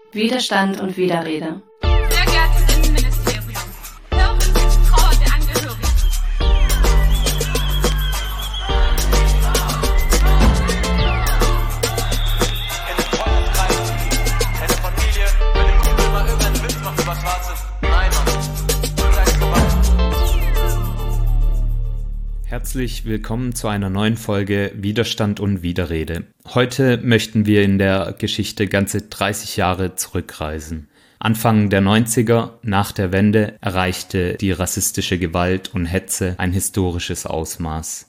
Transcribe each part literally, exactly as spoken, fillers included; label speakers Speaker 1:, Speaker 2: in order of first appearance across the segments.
Speaker 1: Widerstand und Widerrede.
Speaker 2: Sehr geehrtes Innenministerium, hören Sie die Trauer der Angehörigen.
Speaker 3: In den Freundeskreis, in der Familie, wenn ein Kumpel mal irgendeinen Witz macht über Schwarzes. Nein, Mann, gleich vorbei.
Speaker 4: Herzlich willkommen zu einer neuen Folge Widerstand und Widerrede. Heute möchten wir in der Geschichte ganze dreißig Jahre zurückreisen. Anfang der neunziger, nach der Wende, erreichte die rassistische Gewalt und Hetze ein historisches Ausmaß.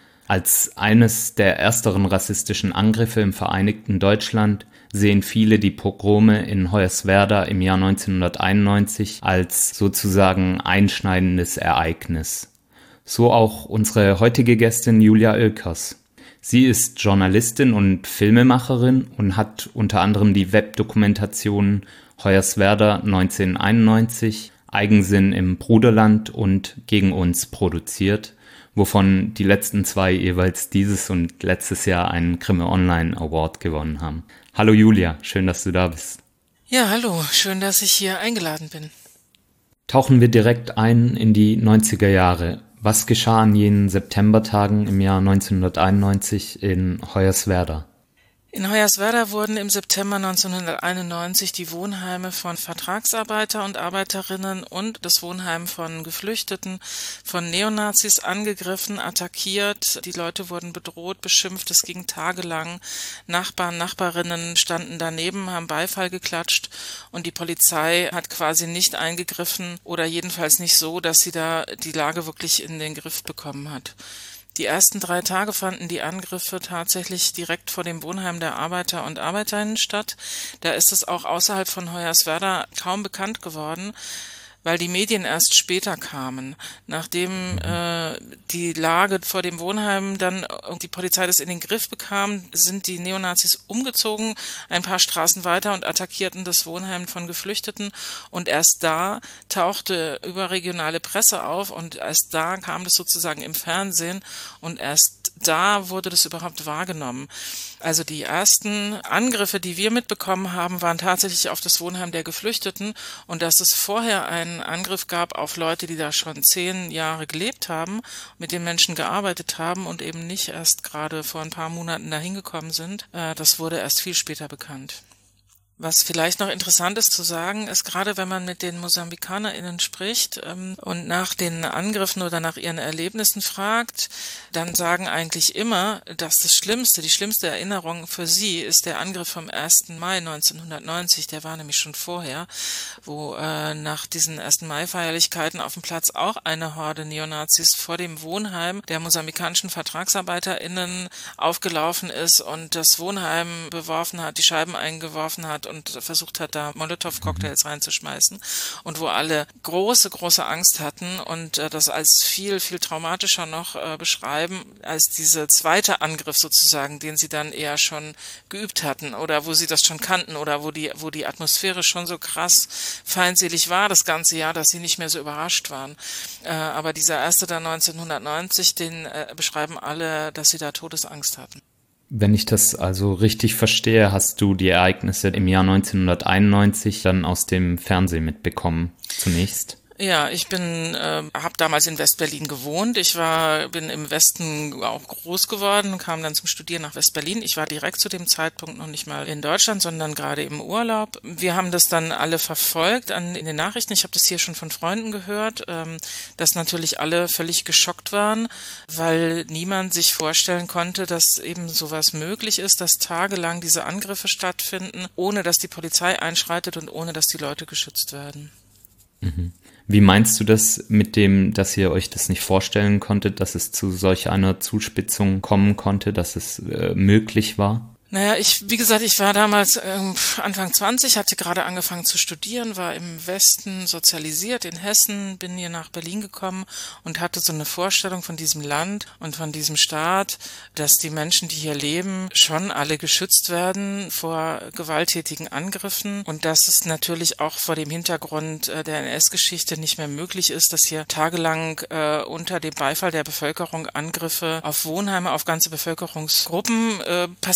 Speaker 4: Als eines der ersteren rassistischen Angriffe im Vereinigten Deutschland sehen viele die Pogrome in Hoyerswerda im Jahr neunzehnhunderteinundneunzig als sozusagen einschneidendes Ereignis. So auch unsere heutige Gästin Julia Oelkers. Sie ist Journalistin und Filmemacherin und hat unter anderem die Webdokumentationen Hoyerswerda neunzehnhunderteinundneunzig, Eigensinn im Bruderland und Gegen uns produziert, wovon die letzten zwei jeweils dieses und letztes Jahr einen Grimme Online Award gewonnen haben. Hallo Julia, schön, dass du da bist.
Speaker 5: Ja, hallo, schön, dass ich hier eingeladen bin.
Speaker 4: Tauchen wir direkt ein in die neunziger Jahre. Was geschah an jenen Septembertagen im Jahr neunzehnhunderteinundneunzig in Hoyerswerda?
Speaker 5: In Hoyerswerda wurden im September neunzehnhunderteinundneunzig die Wohnheime von Vertragsarbeiter und Arbeiterinnen und das Wohnheim von Geflüchteten von Neonazis angegriffen, attackiert. Die Leute wurden bedroht, beschimpft. Es ging tagelang. Nachbarn, Nachbarinnen standen daneben, haben Beifall geklatscht und die Polizei hat quasi nicht eingegriffen oder jedenfalls nicht so, dass sie da die Lage wirklich in den Griff bekommen hat. Die ersten drei Tage fanden die Angriffe tatsächlich direkt vor dem Wohnheim der Arbeiter und Arbeiterinnen statt. Da ist es auch außerhalb von Hoyerswerda kaum bekannt geworden, weil die Medien erst später kamen. Nachdem äh, die Lage vor dem Wohnheim dann die Polizei das in den Griff bekam, sind die Neonazis umgezogen, ein paar Straßen weiter und attackierten das Wohnheim von Geflüchteten. Und erst da tauchte überregionale Presse auf und erst da kam das sozusagen im Fernsehen und erst da wurde das überhaupt wahrgenommen. Also die ersten Angriffe, die wir mitbekommen haben, waren tatsächlich auf das Wohnheim der Geflüchteten und dass es vorher einen Angriff gab auf Leute, die da schon zehn Jahre gelebt haben, mit den Menschen gearbeitet haben und eben nicht erst gerade vor ein paar Monaten dahin gekommen sind, das wurde erst viel später bekannt. Was vielleicht noch interessant ist zu sagen, ist gerade, wenn man mit den MosambikanerInnen spricht ähm, und nach den Angriffen oder nach ihren Erlebnissen fragt, dann sagen eigentlich immer, dass das Schlimmste, die schlimmste Erinnerung für sie ist der Angriff vom ersten Mai neunzehnhundertneunzig, der war nämlich schon vorher, wo äh, nach diesen ersten Mai-Feierlichkeiten auf dem Platz auch eine Horde Neonazis vor dem Wohnheim der mosambikanischen VertragsarbeiterInnen aufgelaufen ist und das Wohnheim beworfen hat, die Scheiben eingeworfen hat und versucht hat, da Molotow-Cocktails reinzuschmeißen und wo alle große, große Angst hatten und äh, das als viel, viel traumatischer noch äh, beschreiben als dieser zweite Angriff sozusagen, den sie dann eher schon geübt hatten oder wo sie das schon kannten oder wo die, wo die Atmosphäre schon so krass feindselig war das ganze Jahr, dass sie nicht mehr so überrascht waren. Äh, aber dieser erste da neunzehnhundertneunzig, den äh, beschreiben alle, dass sie da Todesangst hatten.
Speaker 4: Wenn ich das also richtig verstehe, hast du die Ereignisse im Jahr neunzehnhunderteinundneunzig dann aus dem Fernsehen mitbekommen, zunächst?
Speaker 5: Ja, ich bin, äh, habe damals in West-Berlin gewohnt. Ich war, bin im Westen auch groß geworden, kam dann zum Studieren nach West-Berlin. Ich war direkt zu dem Zeitpunkt noch nicht mal in Deutschland, sondern gerade im Urlaub. Wir haben das dann alle verfolgt an, in den Nachrichten. Ich habe das hier schon von Freunden gehört, ähm, dass natürlich alle völlig geschockt waren, weil niemand sich vorstellen konnte, dass eben sowas möglich ist, dass tagelang diese Angriffe stattfinden, ohne dass die Polizei einschreitet und ohne dass die Leute geschützt werden.
Speaker 4: Mhm. Wie meinst du das mit dem, dass ihr euch das nicht vorstellen konntet, dass es zu solch einer Zuspitzung kommen konnte, dass es äh, möglich war?
Speaker 5: Naja, ich, wie gesagt, ich war damals ähm, Anfang zwanzig, hatte gerade angefangen zu studieren, war im Westen sozialisiert, in Hessen, bin hier nach Berlin gekommen und hatte so eine Vorstellung von diesem Land und von diesem Staat, dass die Menschen, die hier leben, schon alle geschützt werden vor gewalttätigen Angriffen und dass es natürlich auch vor dem Hintergrund äh, der N S-Geschichte nicht mehr möglich ist, dass hier tagelang äh, unter dem Beifall der Bevölkerung Angriffe auf Wohnheime, auf ganze Bevölkerungsgruppen äh, passieren,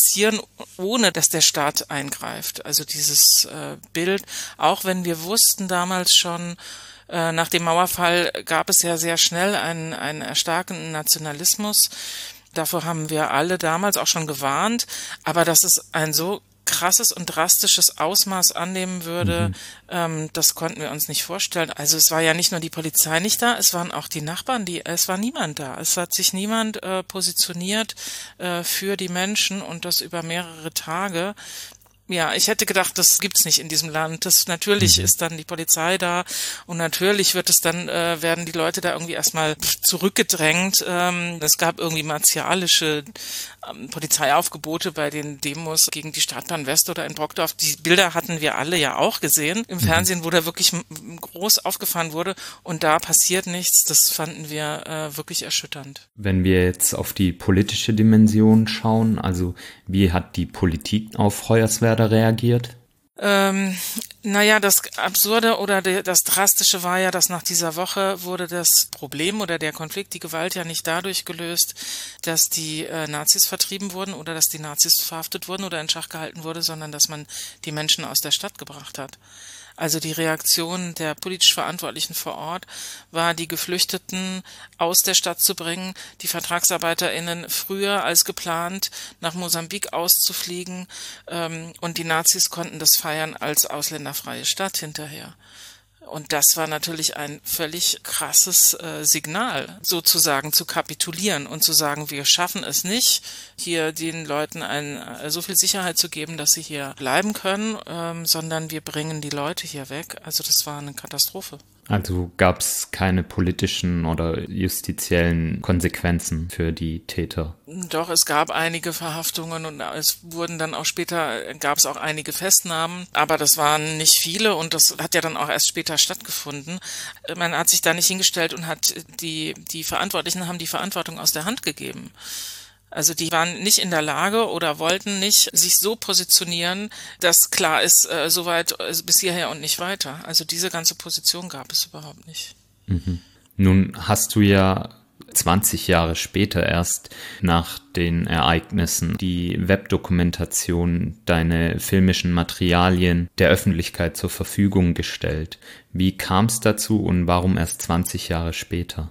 Speaker 5: ohne dass der Staat eingreift. Also dieses äh, Bild, auch wenn wir wussten damals schon, äh, nach dem Mauerfall gab es ja sehr schnell einen, einen erstarkenden Nationalismus. Davor haben wir alle damals auch schon gewarnt, aber dass es ein so krasses und drastisches Ausmaß annehmen würde, mhm. ähm, das konnten wir uns nicht vorstellen. Also es war ja nicht nur die Polizei nicht da, es waren auch die Nachbarn, die, es war niemand da. Es hat sich niemand äh, positioniert äh, für die Menschen und das über mehrere Tage. Ja, ich hätte gedacht, das gibt's nicht in diesem Land. Das natürlich mhm. ist dann die Polizei da und natürlich wird es dann äh, werden die Leute da irgendwie erstmal zurückgedrängt. Ähm, es gab irgendwie martialische ähm, Polizeiaufgebote bei den Demos gegen die Stadtbahn West oder in Brockdorf. Die Bilder hatten wir alle ja auch gesehen im mhm. Fernsehen, wo da wirklich groß aufgefahren wurde und da passiert nichts. Das fanden wir äh, wirklich erschütternd.
Speaker 4: Wenn wir jetzt auf die politische Dimension schauen, also wie hat die Politik auf Hoyerswerda reagiert?
Speaker 5: Ähm, naja, das Absurde oder de, das Drastische war ja, dass nach dieser Woche wurde das Problem oder der Konflikt, die Gewalt ja nicht dadurch gelöst, dass die äh, Nazis vertrieben wurden oder dass die Nazis verhaftet wurden oder in Schach gehalten wurde, sondern dass man die Menschen aus der Stadt gebracht hat. Also die Reaktion der politisch Verantwortlichen vor Ort war, die Geflüchteten aus der Stadt zu bringen, die VertragsarbeiterInnen früher als geplant nach Mosambik auszufliegen, ähm, und die Nazis konnten das feiern als ausländerfreie Stadt hinterher. Und das war natürlich ein völlig krasses äh, Signal, sozusagen zu kapitulieren und zu sagen, wir schaffen es nicht, hier den Leuten ein, äh, so viel Sicherheit zu geben, dass sie hier bleiben können, ähm, sondern wir bringen die Leute hier weg. Also das war eine Katastrophe.
Speaker 4: Also gab es keine politischen oder justiziellen Konsequenzen für die Täter?
Speaker 5: Doch, es gab einige Verhaftungen und es wurden dann auch später, gab es auch einige Festnahmen, aber das waren nicht viele und das hat ja dann auch erst später stattgefunden. Man hat sich da nicht hingestellt und hat die, die Verantwortlichen haben die Verantwortung aus der Hand gegeben. Also die waren nicht in der Lage oder wollten nicht sich so positionieren, dass klar ist, äh, soweit äh, bis hierher und nicht weiter. Also diese ganze Position gab es überhaupt nicht.
Speaker 4: Mhm. Nun hast du ja zwanzig Jahre später erst nach den Ereignissen die Webdokumentation, deine filmischen Materialien der Öffentlichkeit zur Verfügung gestellt. Wie kam es dazu und warum erst zwanzig Jahre später?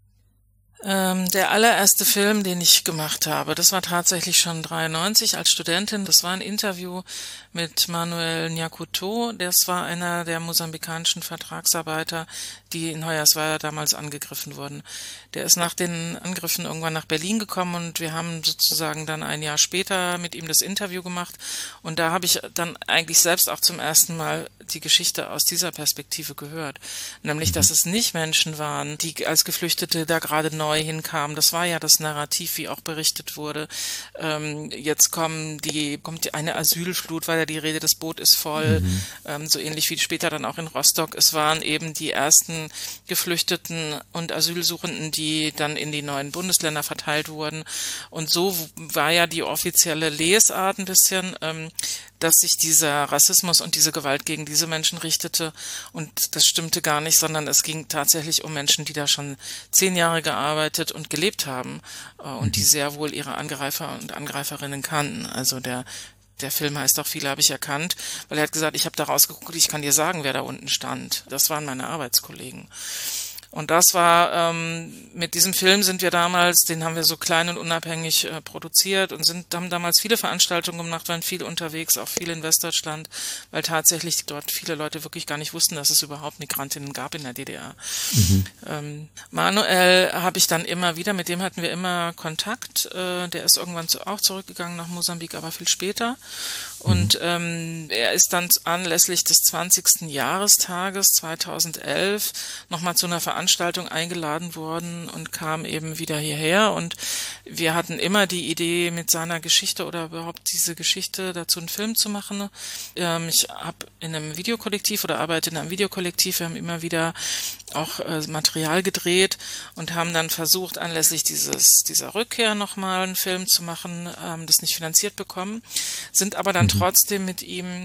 Speaker 5: Ähm, der allererste Film, den ich gemacht habe, das war tatsächlich schon dreiundneunzig als Studentin. Das war ein Interview mit Manuel Nyakuto. Das war einer der mosambikanischen Vertragsarbeiter, die in Hoyerswerda damals angegriffen wurden. Der ist nach den Angriffen irgendwann nach Berlin gekommen und wir haben sozusagen dann ein Jahr später mit ihm das Interview gemacht. Und da habe ich dann eigentlich selbst auch zum ersten Mal die Geschichte aus dieser Perspektive gehört. Nämlich, dass es nicht Menschen waren, die als Geflüchtete da gerade neu hinkamen. Das war ja das Narrativ, wie auch berichtet wurde. Ähm, jetzt kommen die, kommt eine Asylflut, weil ja die Rede, das Boot ist voll. Mhm. Ähm, so ähnlich wie später dann auch in Rostock. Es waren eben die ersten Geflüchteten und Asylsuchenden, die dann in die neuen Bundesländer verteilt wurden. Und so war ja die offizielle Lesart ein bisschen, ähm, dass sich dieser Rassismus und diese Gewalt gegen diese Menschen richtete. Und das stimmte gar nicht, sondern es ging tatsächlich um Menschen, die da schon zehn Jahre gearbeitet und gelebt haben äh, und mhm. die sehr wohl ihre Angreifer und Angreiferinnen kannten. Also der Der Film heißt auch Viele habe ich erkannt, weil er hat gesagt, ich habe da rausgeguckt, ich kann dir sagen, wer da unten stand. Das waren meine Arbeitskollegen. Und das war, ähm, mit diesem Film sind wir damals, den haben wir so klein und unabhängig äh, produziert und sind, haben damals viele Veranstaltungen gemacht, waren viel unterwegs, auch viel in Westdeutschland, weil tatsächlich dort viele Leute wirklich gar nicht wussten, dass es überhaupt Migrantinnen gab in der D D R. Mhm. Ähm, Manuel habe ich dann immer wieder, mit dem hatten wir immer Kontakt, äh, der ist irgendwann zu, auch zurückgegangen nach Mosambik, aber viel später. Und ähm, er ist dann anlässlich des zwanzigsten Jahrestages zweitausendelf nochmal zu einer Veranstaltung eingeladen worden und kam eben wieder hierher. Und wir hatten immer die Idee, mit seiner Geschichte oder überhaupt diese Geschichte dazu einen Film zu machen. Ähm, ich habe in einem Videokollektiv oder arbeite in einem Videokollektiv. Wir haben immer wieder auch äh, Material gedreht und haben dann versucht, anlässlich dieses dieser Rückkehr nochmal einen Film zu machen, ähm, das nicht finanziert bekommen, sind aber dann trotzdem mit ihm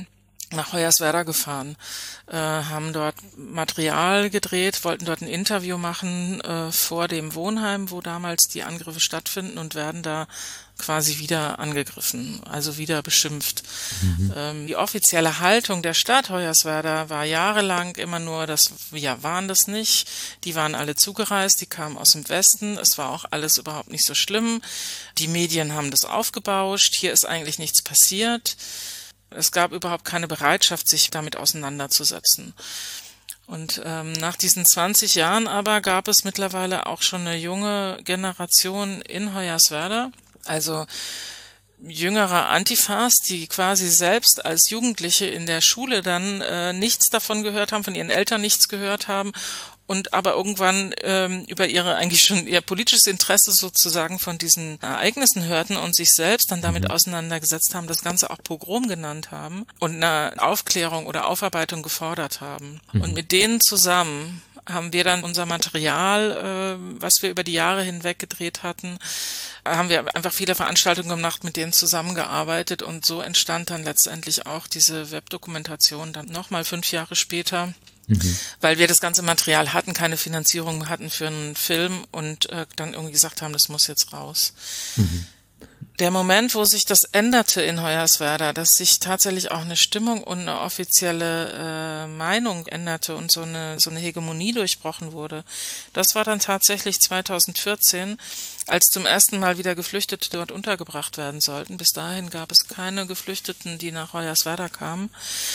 Speaker 5: nach Hoyerswerda gefahren, äh, haben dort Material gedreht, wollten dort ein Interview machen äh, vor dem Wohnheim, wo damals die Angriffe stattfinden, und werden da quasi wieder angegriffen, also wieder beschimpft. Mhm. Ähm, die offizielle Haltung der Stadt Hoyerswerda war jahrelang immer nur, dass wir waren das nicht, die waren alle zugereist, die kamen aus dem Westen, es war auch alles überhaupt nicht so schlimm, die Medien haben das aufgebauscht, hier ist eigentlich nichts passiert. Es gab überhaupt keine Bereitschaft, sich damit auseinanderzusetzen. Und ähm, nach diesen zwanzig Jahren aber gab es mittlerweile auch schon eine junge Generation in Hoyerswerda, also jüngere Antifas, die quasi selbst als Jugendliche in der Schule dann äh, nichts davon gehört haben, von ihren Eltern nichts gehört haben, und aber irgendwann ähm, über ihre eigentlich schon ihr politisches Interesse sozusagen von diesen Ereignissen hörten und sich selbst dann damit auseinandergesetzt haben, das Ganze auch Pogrom genannt haben und eine Aufklärung oder Aufarbeitung gefordert haben. Mhm. Und mit denen zusammen haben wir dann unser Material, äh, was wir über die Jahre hinweg gedreht hatten, haben wir einfach viele Veranstaltungen gemacht, mit denen zusammengearbeitet, und so entstand dann letztendlich auch diese Webdokumentation dann nochmal fünf Jahre später. Mhm. Weil wir das ganze Material hatten, keine Finanzierung hatten für einen Film und äh, dann irgendwie gesagt haben, das muss jetzt raus. Mhm. Der Moment, wo sich das änderte in Hoyerswerda, dass sich tatsächlich auch eine Stimmung und eine offizielle äh, Meinung änderte und so eine so eine Hegemonie durchbrochen wurde, das war dann tatsächlich zweitausendvierzehn, als zum ersten Mal wieder Geflüchtete dort untergebracht werden sollten. Bis dahin gab es keine Geflüchteten, die nach Hoyerswerda kamen.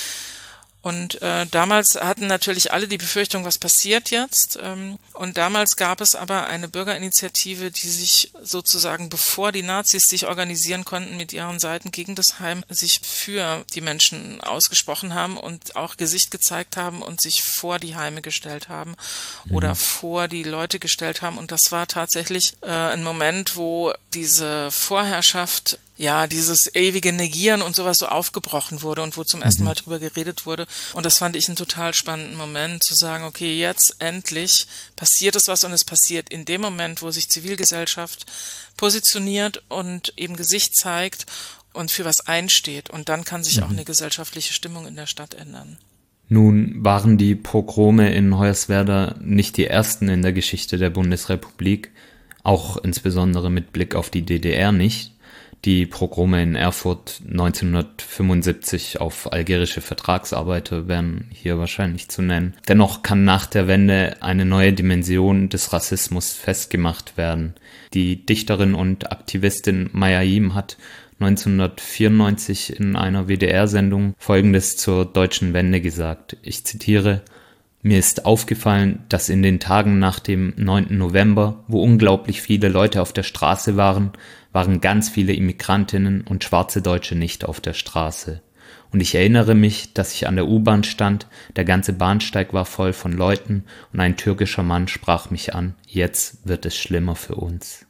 Speaker 5: Und äh, damals hatten natürlich alle die Befürchtung, was passiert jetzt. Ähm, und damals gab es aber eine Bürgerinitiative, die sich sozusagen, bevor die Nazis sich organisieren konnten mit ihren Seiten gegen das Heim, sich für die Menschen ausgesprochen haben und auch Gesicht gezeigt haben und sich vor die Heime gestellt haben oder mhm. vor die Leute gestellt haben. Und das war tatsächlich äh, ein Moment, wo diese Vorherrschaft, ja, dieses ewige Negieren und sowas so aufgebrochen wurde und wo zum ersten Mal drüber geredet wurde. Und das fand ich einen total spannenden Moment, zu sagen, okay, jetzt endlich passiert es was, und es passiert in dem Moment, wo sich Zivilgesellschaft positioniert und eben Gesicht zeigt und für was einsteht. Und dann kann sich mhm. auch eine gesellschaftliche Stimmung in der Stadt ändern.
Speaker 4: Nun waren die Pogrome in Hoyerswerda nicht die ersten in der Geschichte der Bundesrepublik, auch insbesondere mit Blick auf die D D R nicht. Die Pogrome in Erfurt neunzehnhundertfünfundsiebzig auf algerische Vertragsarbeiter wären hier wahrscheinlich zu nennen. Dennoch kann nach der Wende eine neue Dimension des Rassismus festgemacht werden. Die Dichterin und Aktivistin Maya Jim hat neunzehnhundertvierundneunzig in einer W D R-Sendung Folgendes zur deutschen Wende gesagt. Ich zitiere: Mir ist aufgefallen, dass in den Tagen nach dem neunten November, wo unglaublich viele Leute auf der Straße waren, waren ganz viele Immigrantinnen und schwarze Deutsche nicht auf der Straße. Und ich erinnere mich, dass ich an der U-Bahn stand, der ganze Bahnsteig war voll von Leuten und ein türkischer Mann sprach mich an: Jetzt wird es schlimmer für uns.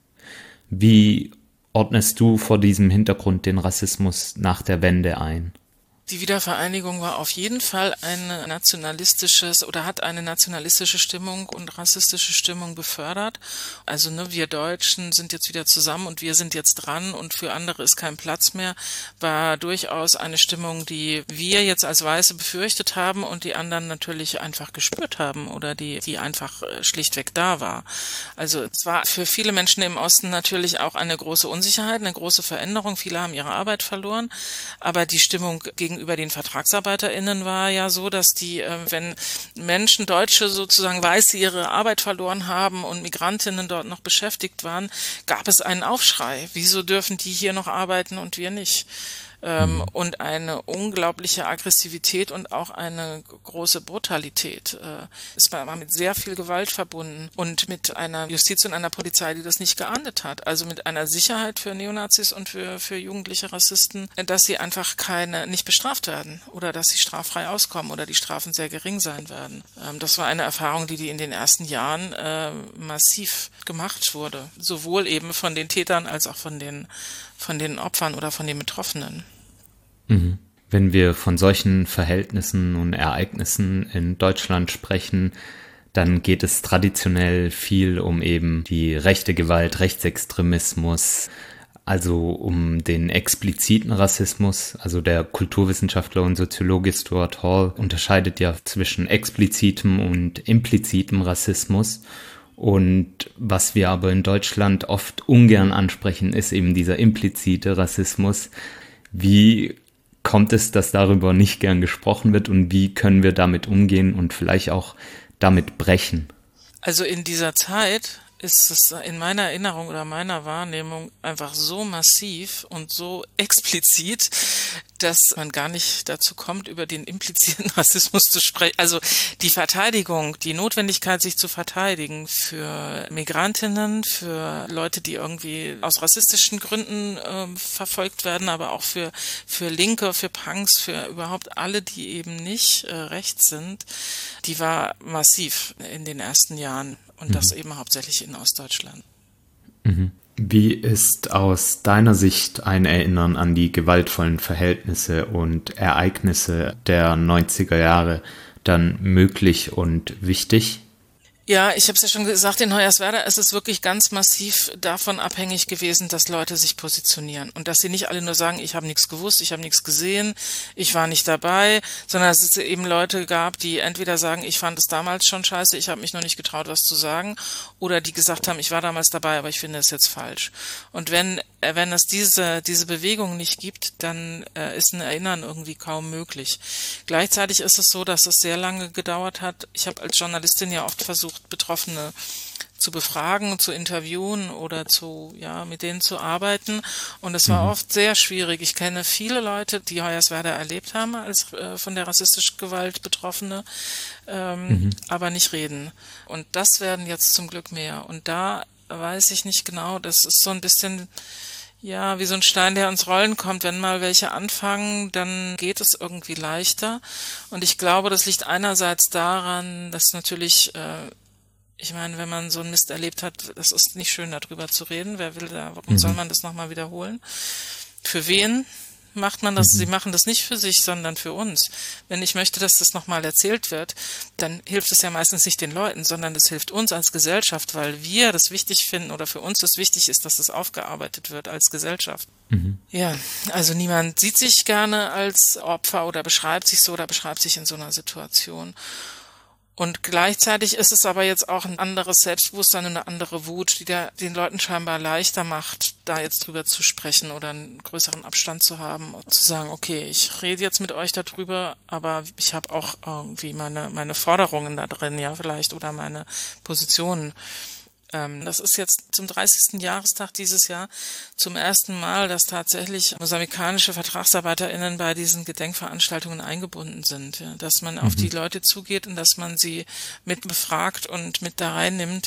Speaker 4: Wie ordnest du vor diesem Hintergrund den Rassismus nach der Wende ein?
Speaker 5: Die Wiedervereinigung war auf jeden Fall ein nationalistisches oder hat eine nationalistische Stimmung und rassistische Stimmung befördert. Also ne, wir Deutschen sind jetzt wieder zusammen und wir sind jetzt dran und für andere ist kein Platz mehr, war durchaus eine Stimmung, die wir jetzt als Weiße befürchtet haben und die anderen natürlich einfach gespürt haben oder die, die einfach schlichtweg da war. Also es war für viele Menschen im Osten natürlich auch eine große Unsicherheit, eine große Veränderung. Viele haben ihre Arbeit verloren, aber die Stimmung gegen Gegenüber den VertragsarbeiterInnen war ja so, dass die, äh, wenn Menschen, Deutsche sozusagen Weiße ihre Arbeit verloren haben und Migrantinnen dort noch beschäftigt waren, gab es einen Aufschrei. Wieso dürfen die hier noch arbeiten und wir nicht? Ähm, und eine unglaubliche Aggressivität und auch eine große Brutalität. Äh, es war mit sehr viel Gewalt verbunden und mit einer Justiz und einer Polizei, die das nicht geahndet hat. Also mit einer Sicherheit für Neonazis und für, für jugendliche Rassisten, dass sie einfach keine, nicht bestraft werden oder dass sie straffrei auskommen oder die Strafen sehr gering sein werden. Ähm, das war eine Erfahrung, die, die in den ersten Jahren äh, massiv gemacht wurde. Sowohl eben von den Tätern als auch von den, von den Opfern oder von den Betroffenen.
Speaker 4: Mhm. Wenn wir von solchen Verhältnissen und Ereignissen in Deutschland sprechen, dann geht es traditionell viel um eben die rechte Gewalt, Rechtsextremismus, also um den expliziten Rassismus. Also der Kulturwissenschaftler und Soziologe Stuart Hall unterscheidet ja zwischen explizitem und implizitem Rassismus. Und was wir aber in Deutschland oft ungern ansprechen, ist eben dieser implizite Rassismus. Wie kommt es, dass darüber nicht gern gesprochen wird und wie können wir damit umgehen und vielleicht auch damit brechen?
Speaker 5: Also in dieser Zeit ist es in meiner Erinnerung oder meiner Wahrnehmung einfach so massiv und so explizit, dass man gar nicht dazu kommt, über den implizierten Rassismus zu sprechen. Also die Verteidigung, die Notwendigkeit, sich zu verteidigen für Migrantinnen, für Leute, die irgendwie aus rassistischen Gründen äh, verfolgt werden, aber auch für, für Linke, für Punks, für überhaupt alle, die eben nicht äh, rechts sind, die war massiv in den ersten Jahren. Und das mhm. eben hauptsächlich in Ostdeutschland.
Speaker 4: Mhm. Wie ist aus deiner Sicht ein Erinnern an die gewaltvollen Verhältnisse und Ereignisse der neunziger Jahre dann möglich und wichtig?
Speaker 5: Ja, ich habe es ja schon gesagt, in Hoyerswerda ist es wirklich ganz massiv davon abhängig gewesen, dass Leute sich positionieren und dass sie nicht alle nur sagen, ich habe nichts gewusst, ich habe nichts gesehen, ich war nicht dabei, sondern dass es eben Leute gab, die entweder sagen, ich fand es damals schon scheiße, ich habe mich noch nicht getraut, was zu sagen, oder die gesagt haben, ich war damals dabei, aber ich finde es jetzt falsch. Und wenn wenn es diese diese Bewegung nicht gibt, dann äh, ist ein Erinnern irgendwie kaum möglich. Gleichzeitig ist es so, dass es sehr lange gedauert hat. Ich habe als Journalistin ja oft versucht, Betroffene zu befragen, zu interviewen oder zu, ja, mit denen zu arbeiten. Und es war mhm. oft sehr schwierig. Ich kenne viele Leute, die Hoyerswerda erlebt haben als äh, von der rassistischen Gewalt Betroffene, ähm, mhm. aber nicht reden. Und das werden jetzt zum Glück mehr. Und da weiß ich nicht genau, das ist so ein bisschen, ja, wie so ein Stein, der ins Rollen kommt. Wenn mal welche anfangen, dann geht es irgendwie leichter. Und ich glaube, das liegt einerseits daran, dass natürlich, äh, ich meine, wenn man so einen Mist erlebt hat, das ist nicht schön, darüber zu reden. Wer will da, warum mhm. soll man das nochmal wiederholen? Für wen macht man das? Mhm. Sie machen das nicht für sich, sondern für uns. Wenn ich möchte, dass das nochmal erzählt wird, dann hilft es ja meistens nicht den Leuten, sondern es hilft uns als Gesellschaft, weil wir das wichtig finden oder für uns das wichtig ist, dass das aufgearbeitet wird als Gesellschaft. Mhm. Ja, also niemand sieht sich gerne als Opfer oder beschreibt sich so oder beschreibt sich in so einer Situation. Und gleichzeitig ist es aber jetzt auch ein anderes Selbstbewusstsein und eine andere Wut, die da den Leuten scheinbar leichter macht, da jetzt drüber zu sprechen oder einen größeren Abstand zu haben und zu sagen, okay, ich rede jetzt mit euch darüber, aber ich habe auch irgendwie meine meine Forderungen da drin, ja vielleicht, oder meine Positionen. Das ist jetzt zum dreißigsten Jahrestag dieses Jahr zum ersten Mal, dass tatsächlich mosambikanische VertragsarbeiterInnen bei diesen Gedenkveranstaltungen eingebunden sind. Ja, dass man mhm. auf die Leute zugeht und dass man sie mit befragt und mit da reinnimmt.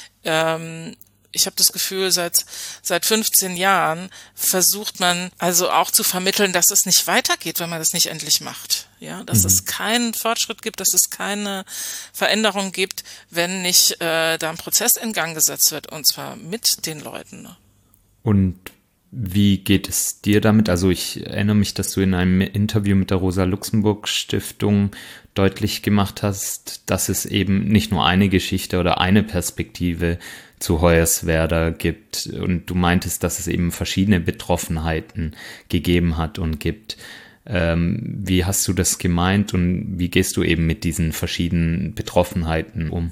Speaker 5: Ähm, ich habe das Gefühl, seit seit fünfzehn Jahren versucht man also auch zu vermitteln, dass es nicht weitergeht, wenn man das nicht endlich macht. Ja, dass mhm. es keinen Fortschritt gibt, dass es keine Veränderung gibt, wenn nicht äh, da ein Prozess in Gang gesetzt wird, und zwar mit den Leuten.
Speaker 4: Und wie geht es dir damit? Also ich erinnere mich, dass du in einem Interview mit der Rosa-Luxemburg-Stiftung deutlich gemacht hast, dass es eben nicht nur eine Geschichte oder eine Perspektive zu Hoyerswerda gibt. Und du meintest, dass es eben verschiedene Betroffenheiten gegeben hat und gibt. Ähm, wie hast du das gemeint und wie gehst du eben mit diesen verschiedenen Betroffenheiten um?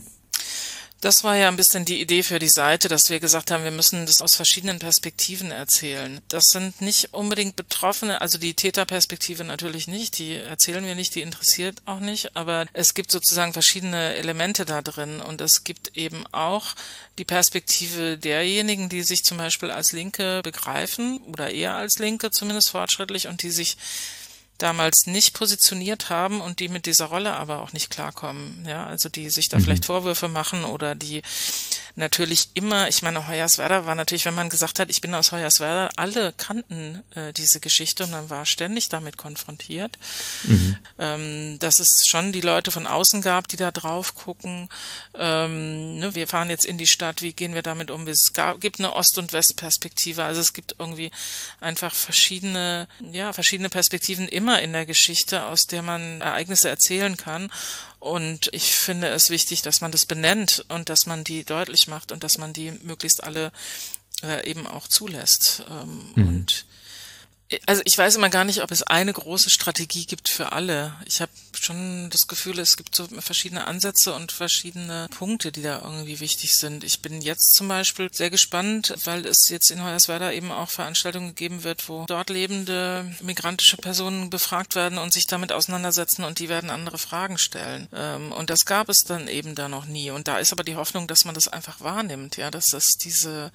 Speaker 5: Das war ja ein bisschen die Idee für die Seite, dass wir gesagt haben, wir müssen das aus verschiedenen Perspektiven erzählen. Das sind nicht unbedingt Betroffene, also die Täterperspektive natürlich nicht, die erzählen wir nicht, die interessiert auch nicht, aber es gibt sozusagen verschiedene Elemente da drin und es gibt eben auch die Perspektive derjenigen, die sich zum Beispiel als Linke begreifen oder eher als Linke, zumindest fortschrittlich, und die sich damals nicht positioniert haben und die mit dieser Rolle aber auch nicht klarkommen, ja, also die sich da mhm. vielleicht Vorwürfe machen oder die natürlich immer, ich meine, Hoyerswerda war natürlich, wenn man gesagt hat, ich bin aus Hoyerswerda, alle kannten äh, diese Geschichte und man war ständig damit konfrontiert, mhm. ähm, dass es schon die Leute von außen gab, die da drauf gucken, ähm, ne, wir fahren jetzt in die Stadt, wie gehen wir damit um? Es gab, gibt eine Ost- und Westperspektive, also es gibt irgendwie einfach verschiedene, ja, verschiedene Perspektiven immer in der Geschichte, aus der man Ereignisse erzählen kann. Und ich finde es wichtig, dass man das benennt und dass man die deutlich macht und dass man die möglichst alle äh, eben auch zulässt. Ähm,
Speaker 4: Mhm.
Speaker 5: Und also ich weiß immer gar nicht, ob es eine große Strategie gibt für alle. Ich habe schon das Gefühl, es gibt so verschiedene Ansätze und verschiedene Punkte, die da irgendwie wichtig sind. Ich bin jetzt zum Beispiel sehr gespannt, weil es jetzt in Hoyerswerda eben auch Veranstaltungen gegeben wird, wo dort lebende migrantische Personen befragt werden und sich damit auseinandersetzen und die werden andere Fragen stellen. Und das gab es dann eben da noch nie. Und da ist aber die Hoffnung, dass man das einfach wahrnimmt, ja, dass das diese,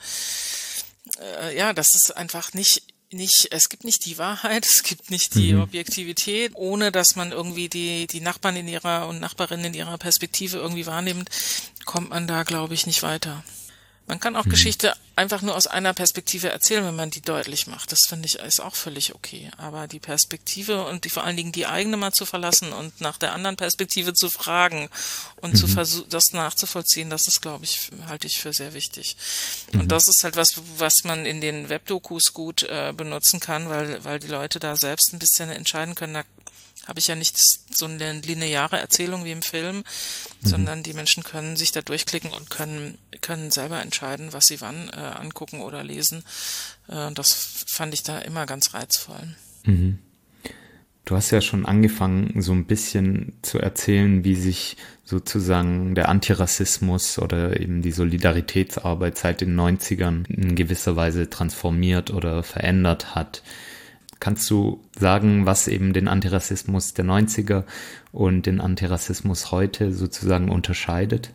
Speaker 5: äh, ja, dass es einfach nicht Nicht, es gibt nicht die Wahrheit, es gibt nicht die
Speaker 4: Mhm.
Speaker 5: Objektivität, ohne dass man irgendwie die, die Nachbarn in ihrer und Nachbarinnen in ihrer Perspektive irgendwie wahrnimmt, kommt man da, glaube ich, nicht weiter. Man kann auch
Speaker 4: Mhm.
Speaker 5: Geschichte einfach nur aus einer Perspektive erzählen, wenn man die deutlich macht. Das finde ich ist auch völlig okay. Aber die Perspektive und die vor allen Dingen die eigene mal zu verlassen und nach der anderen Perspektive zu fragen und
Speaker 4: Mhm.
Speaker 5: zu versuchen, das nachzuvollziehen, das ist, glaube ich, halte ich für sehr wichtig.
Speaker 4: Mhm.
Speaker 5: Und das ist halt was, was man in den Webdokus gut äh, benutzen kann, weil weil die Leute da selbst ein bisschen entscheiden können. Da habe ich ja nicht so eine lineare Erzählung wie im Film, sondern die Menschen können sich da durchklicken und können können selber entscheiden, was sie wann äh, angucken oder lesen. Äh, das fand ich da immer ganz reizvoll.
Speaker 4: Mhm. Du hast ja schon angefangen, so ein bisschen zu erzählen, wie sich sozusagen der Antirassismus oder eben die Solidaritätsarbeit seit den neunzigern in gewisser Weise transformiert oder verändert hat. Kannst du sagen, was eben den Antirassismus der neunziger und den Antirassismus heute sozusagen unterscheidet?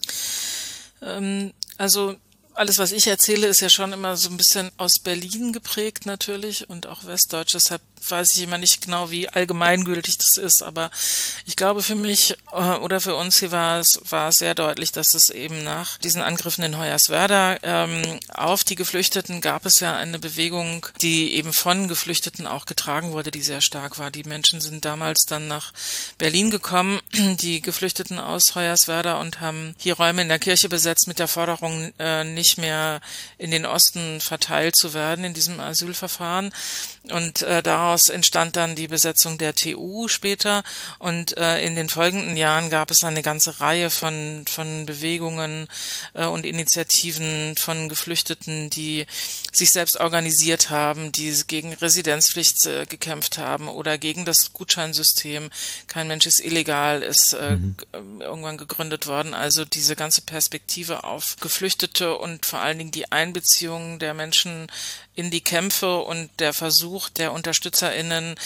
Speaker 5: Ähm, also alles, was ich erzähle, ist ja schon immer so ein bisschen aus Berlin geprägt natürlich und auch westdeutsch. Deshalb weiß ich immer nicht genau, wie allgemeingültig das ist. Aber ich glaube, für mich äh, oder für uns hier war es war sehr deutlich, dass es eben nach diesen Angriffen in Hoyerswerda ähm, auf die Geflüchteten gab es ja eine Bewegung, die eben von Geflüchteten auch getragen wurde, die sehr stark war. Die Menschen sind damals dann nach Berlin gekommen, die Geflüchteten aus Hoyerswerda, und haben hier Räume in der Kirche besetzt mit der Forderung, äh, nicht mehr in den Osten verteilt zu werden in diesem Asylverfahren. Und äh, daraus entstand dann die Besetzung der T U später. Und äh, in den folgenden Jahren gab es eine ganze Reihe von von Bewegungen äh, und Initiativen von Geflüchteten, die sich selbst organisiert haben, die gegen Residenzpflicht äh, gekämpft haben oder gegen das Gutscheinsystem. Kein Mensch ist illegal, ist äh, mhm. irgendwann gegründet worden. Also diese ganze Perspektive auf Geflüchtete und vor allen Dingen die Einbeziehung der Menschen in die Kämpfe und der Versuch der UnterstützerInnen,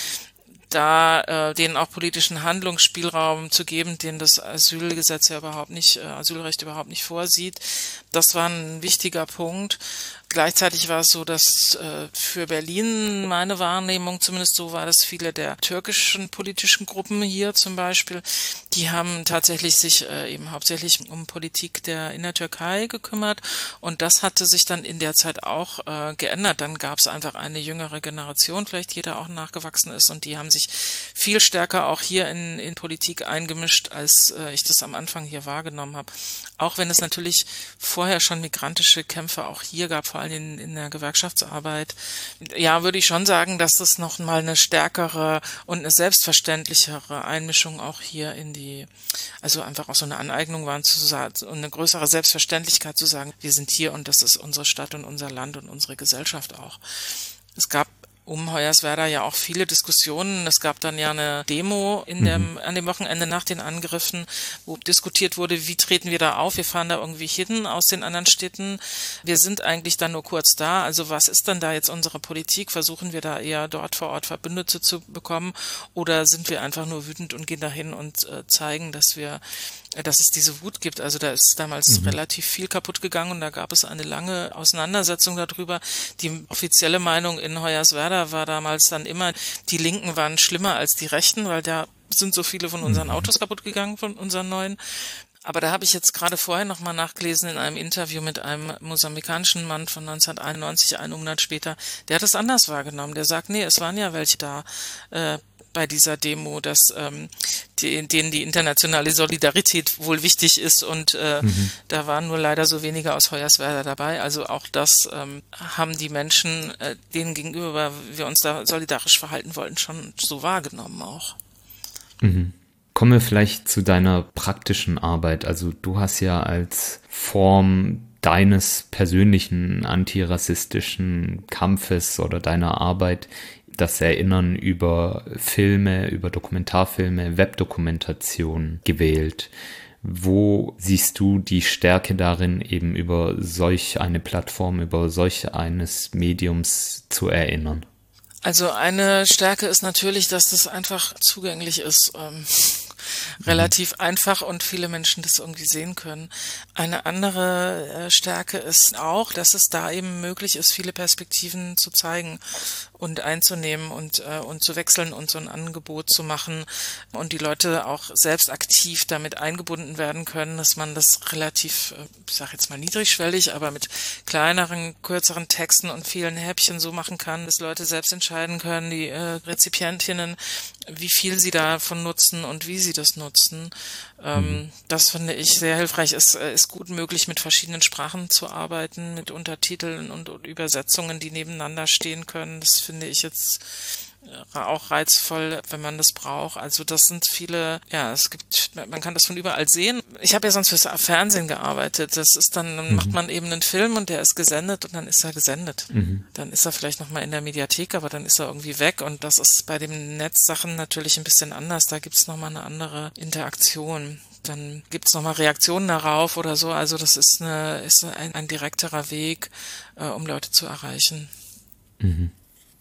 Speaker 5: da äh, denen auch politischen Handlungsspielraum zu geben, den das Asylgesetz ja überhaupt nicht, äh, Asylrecht überhaupt nicht vorsieht. Das war ein wichtiger Punkt. Gleichzeitig war es so, dass äh, für Berlin meine Wahrnehmung, zumindest so war das, viele der türkischen politischen Gruppen hier zum Beispiel, die haben tatsächlich sich äh, eben hauptsächlich um Politik der in der Türkei gekümmert, und das hatte sich dann in der Zeit auch äh, geändert. Dann gab es einfach eine jüngere Generation, vielleicht jeder auch nachgewachsen ist, und die haben sich viel stärker auch hier in, in Politik eingemischt, als äh, ich das am Anfang hier wahrgenommen habe. Auch wenn es natürlich vorher schon migrantische Kämpfe auch hier gab, vor allem in, in der Gewerkschaftsarbeit. Ja, würde ich schon sagen, dass das noch mal eine stärkere und eine selbstverständlichere Einmischung auch hier in die, also einfach auch so eine Aneignung waren, zu sagen, und eine größere Selbstverständlichkeit zu sagen, wir sind hier und das ist unsere Stadt und unser Land und unsere Gesellschaft auch. Es gab um Hoyerswerda ja auch viele Diskussionen. Es gab dann ja eine Demo in dem, mhm. an dem Wochenende nach den Angriffen, wo diskutiert wurde, wie treten wir da auf? Wir fahren da irgendwie hin aus den anderen Städten. Wir sind eigentlich dann nur kurz da. Also was ist dann da jetzt unsere Politik? Versuchen wir da eher dort vor Ort Verbündete zu bekommen? Oder sind wir einfach nur wütend und gehen dahin und äh, zeigen, dass wir dass es diese Wut gibt. Also da ist damals mhm. relativ viel kaputt gegangen, und da gab es eine lange Auseinandersetzung darüber. Die offizielle Meinung in Hoyerswerda war damals dann immer, die Linken waren schlimmer als die Rechten, weil da sind so viele von unseren Autos kaputt gegangen, von unseren neuen. Aber da habe ich jetzt gerade vorher nochmal nachgelesen in einem Interview mit einem mosambikanischen Mann von neunzehnhunderteinundneunzig, einen Monat später. Der hat es anders wahrgenommen. Der sagt, nee, es waren ja welche da, äh, bei dieser Demo, dass ähm, die, denen die internationale Solidarität wohl wichtig ist, und äh, mhm. da waren nur leider so wenige aus Hoyerswerda dabei. Also auch das ähm, haben die Menschen, äh, denen gegenüber wir uns da solidarisch verhalten wollten, schon so wahrgenommen auch.
Speaker 4: Mhm. Kommen wir vielleicht zu deiner praktischen Arbeit. Also du hast ja als Form deines persönlichen antirassistischen Kampfes oder deiner Arbeit das Erinnern über Filme, über Dokumentarfilme, Webdokumentation gewählt. Wo siehst du die Stärke darin, eben über solch eine Plattform, über solch eines Mediums zu erinnern?
Speaker 5: Also eine Stärke ist natürlich, dass das einfach zugänglich ist. Ähm relativ einfach und viele Menschen das irgendwie sehen können. Eine andere äh, Stärke ist auch, dass es da eben möglich ist, viele Perspektiven zu zeigen und einzunehmen und äh, und zu wechseln und so ein Angebot zu machen und die Leute auch selbst aktiv damit eingebunden werden können, dass man das relativ, äh, ich sage jetzt mal niedrigschwellig, aber mit kleineren, kürzeren Texten und vielen Häppchen so machen kann, dass Leute selbst entscheiden können, die äh, Rezipientinnen, wie viel sie davon nutzen und wie sie das nutzen. Ähm, das finde ich sehr hilfreich. Es ist gut möglich, mit verschiedenen Sprachen zu arbeiten, mit Untertiteln und, und Übersetzungen, die nebeneinander stehen können. Das finde ich jetzt auch reizvoll, wenn man das braucht. Also das sind viele, ja, es gibt, man kann das von überall sehen. Ich habe ja sonst fürs Fernsehen gearbeitet. Das ist dann, dann mhm. macht man eben einen Film und der ist gesendet und dann ist er gesendet. Mhm. Dann ist er vielleicht nochmal in der Mediathek, aber dann ist er irgendwie weg und das ist bei den Netzsachen natürlich ein bisschen anders. Da gibt's nochmal eine andere Interaktion. Dann gibt's nochmal Reaktionen darauf oder so. Also das ist eine, ist ein, ein direkterer Weg, äh, um Leute zu erreichen.
Speaker 4: Mhm.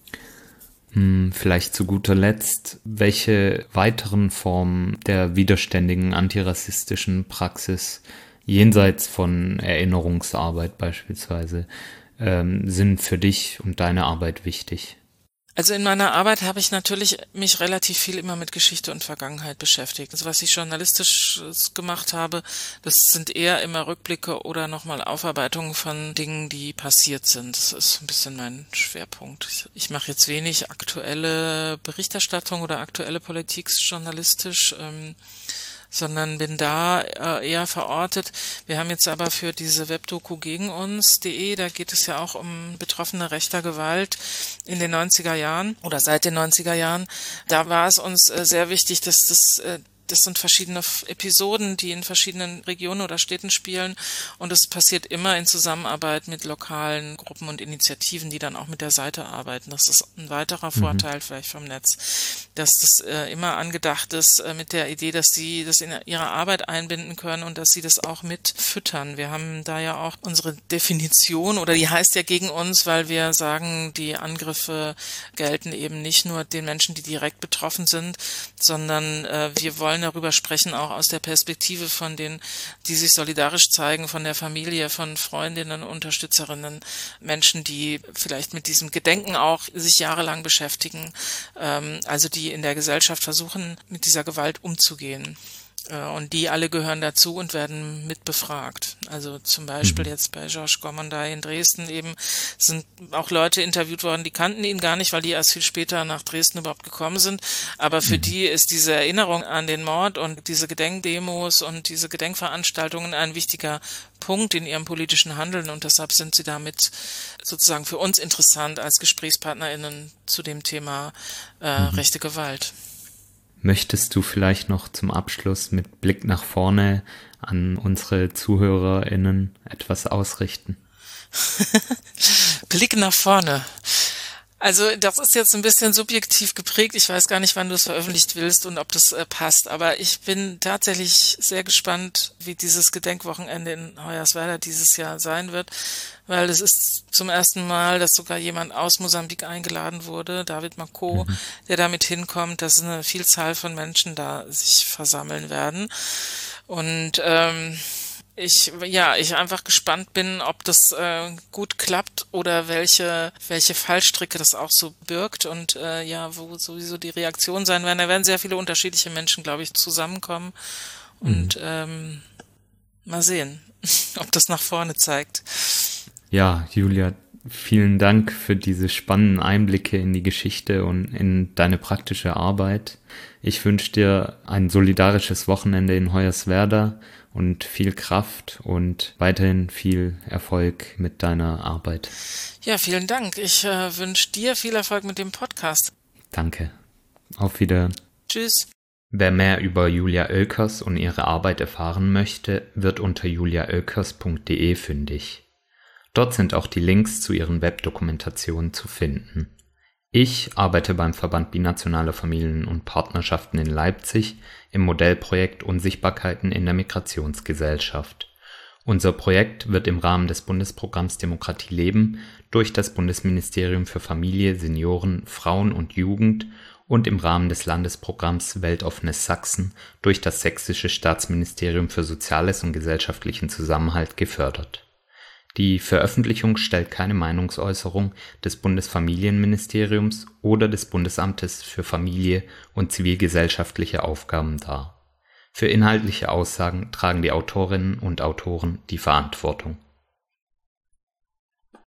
Speaker 4: Vielleicht zu guter Letzt, welche weiteren Formen der widerständigen antirassistischen Praxis jenseits von Erinnerungsarbeit beispielsweise ähm, sind für dich und deine Arbeit wichtig?
Speaker 5: Also in meiner Arbeit habe ich natürlich mich relativ viel immer mit Geschichte und Vergangenheit beschäftigt. Also was ich journalistisch gemacht habe, das sind eher immer Rückblicke oder nochmal Aufarbeitungen von Dingen, die passiert sind. Das ist ein bisschen mein Schwerpunkt. Ich, ich mache jetzt wenig aktuelle Berichterstattung oder aktuelle Politik journalistisch, ähm, sondern bin da äh, eher verortet. Wir haben jetzt aber für diese Webdoku gegen uns.de, da geht es ja auch um Betroffene rechter Gewalt in den neunziger Jahren oder seit den neunziger Jahren. Da war es uns äh, sehr wichtig, dass das äh, Das sind verschiedene Episoden, die in verschiedenen Regionen oder Städten spielen und es passiert immer in Zusammenarbeit mit lokalen Gruppen und Initiativen, die dann auch mit der Seite arbeiten. Das ist ein weiterer mhm. Vorteil vielleicht vom Netz, dass das äh, immer angedacht ist äh, mit der Idee, dass sie das in ihre Arbeit einbinden können und dass sie das auch mit füttern. Wir haben da ja auch unsere Definition oder die heißt ja gegen uns, weil wir sagen, die Angriffe gelten eben nicht nur den Menschen, die direkt betroffen sind, sondern äh, wir wollen darüber sprechen, auch aus der Perspektive von denen, die sich solidarisch zeigen, von der Familie, von Freundinnen, Unterstützerinnen, Menschen, die vielleicht mit diesem Gedenken auch sich jahrelang beschäftigen, ähm, also die in der Gesellschaft versuchen, mit dieser Gewalt umzugehen. Und die alle gehören dazu und werden mit befragt. Also zum Beispiel jetzt bei Georges Gormonday in Dresden eben sind auch Leute interviewt worden, die kannten ihn gar nicht, weil die erst viel später nach Dresden überhaupt gekommen sind. Aber für die ist diese Erinnerung an den Mord und diese Gedenkdemos und diese Gedenkveranstaltungen ein wichtiger Punkt in ihrem politischen Handeln und deshalb sind sie damit sozusagen für uns interessant als GesprächspartnerInnen zu dem Thema äh, mhm. rechte Gewalt.
Speaker 4: Möchtest du vielleicht noch zum Abschluss mit Blick nach vorne an unsere ZuhörerInnen etwas ausrichten?
Speaker 5: Blick nach vorne. Also das ist jetzt ein bisschen subjektiv geprägt. Ich weiß gar nicht, wann du es veröffentlicht willst und ob das äh, passt. Aber ich bin tatsächlich sehr gespannt, wie dieses Gedenkwochenende in Hoyerswerda dieses Jahr sein wird, weil es ist zum ersten Mal, dass sogar jemand aus Mosambik eingeladen wurde, David Mako, mhm. der damit hinkommt, dass eine Vielzahl von Menschen da sich versammeln werden. Und ähm, ich, ja, ich einfach gespannt bin, ob das äh, gut klappt oder welche welche Fallstricke das auch so birgt und äh, ja, wo sowieso die Reaktionen sein werden. Da werden sehr viele unterschiedliche Menschen, glaube ich, zusammenkommen und mhm. ähm, mal sehen, ob das nach vorne zeigt.
Speaker 4: Ja, Julia, vielen Dank für diese spannenden Einblicke in die Geschichte und in deine praktische Arbeit. Ich wünsche dir ein solidarisches Wochenende in Hoyerswerda und viel Kraft und weiterhin viel Erfolg mit deiner Arbeit.
Speaker 5: Ja, vielen Dank. Ich äh, wünsche dir viel Erfolg mit dem Podcast.
Speaker 4: Danke. Auf Wiedersehen.
Speaker 5: Tschüss.
Speaker 4: Wer mehr über Julia Oelkers und ihre Arbeit erfahren möchte, wird unter julia oelkers punkt de fündig. Dort sind auch die Links zu ihren Webdokumentationen zu finden. Ich arbeite beim Verband Binationaler Familien und Partnerschaften in Leipzig im Modellprojekt Unsichtbarkeiten in der Migrationsgesellschaft. Unser Projekt wird im Rahmen des Bundesprogramms Demokratie leben durch das Bundesministerium für Familie, Senioren, Frauen und Jugend und im Rahmen des Landesprogramms Weltoffenes Sachsen durch das Sächsische Staatsministerium für Soziales und gesellschaftlichen Zusammenhalt gefördert. Die Veröffentlichung stellt keine Meinungsäußerung des Bundesfamilienministeriums oder des Bundesamtes für Familie und zivilgesellschaftliche Aufgaben dar. Für inhaltliche Aussagen tragen die Autorinnen und Autoren die Verantwortung.